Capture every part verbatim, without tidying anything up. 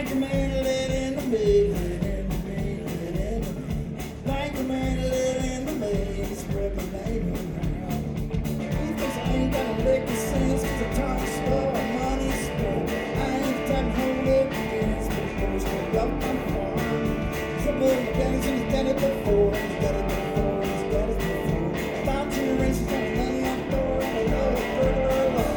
Banker man let in the mail, let in the mail, let in the mail. Banker man let in the mail, spread my name around. He thinks I ain't got a lick of sense, cause I talk slow and money spent. I ain't the type to hold up against, but the boys go up my farm. Somebody done it, he's done it before, he's done it before, he's done it before. Five generations on a landlocked door, and I know it's further along.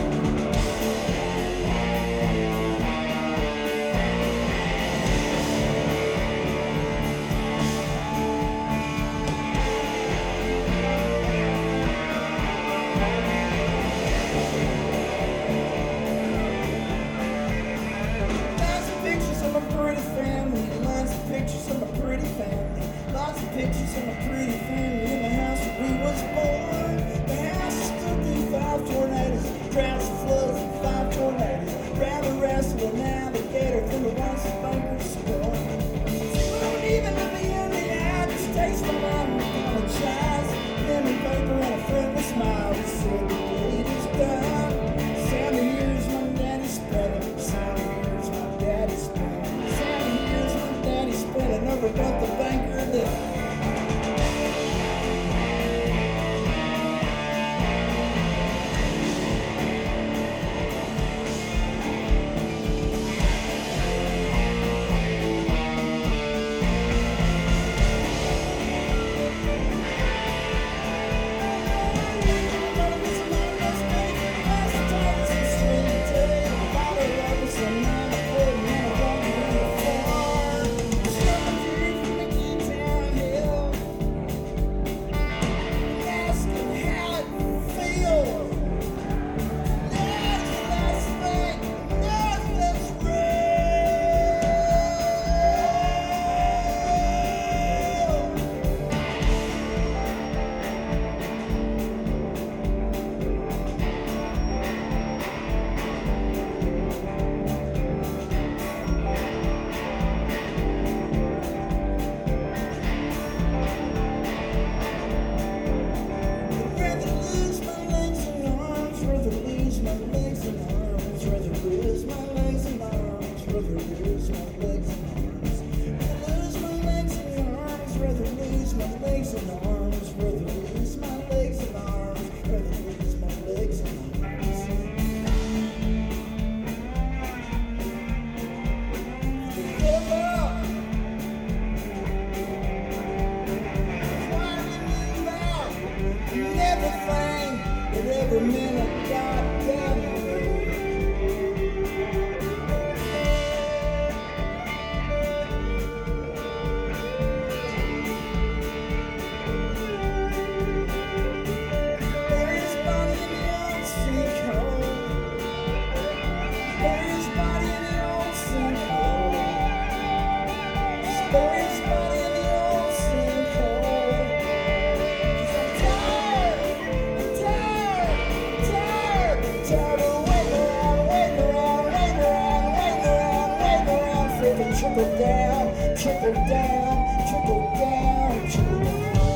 Pictures of my pretty family, lots of pictures of my pretty family in the house where we was born. The house stood through five tornadoes, droughts and floods and five tornadoes. Rather wrestle an alligator than the ones that bankers score. See, we don't even let me in the eye, just taste my mom and apologize. Then we paper and a friendly smile, we said the deed is done. Sound of years my daddy spread it, sound of years my daddy spread it. Spreading over what the banker did. Every minute, goddamn. Trickle down, trickle down, trickle down, trickle down.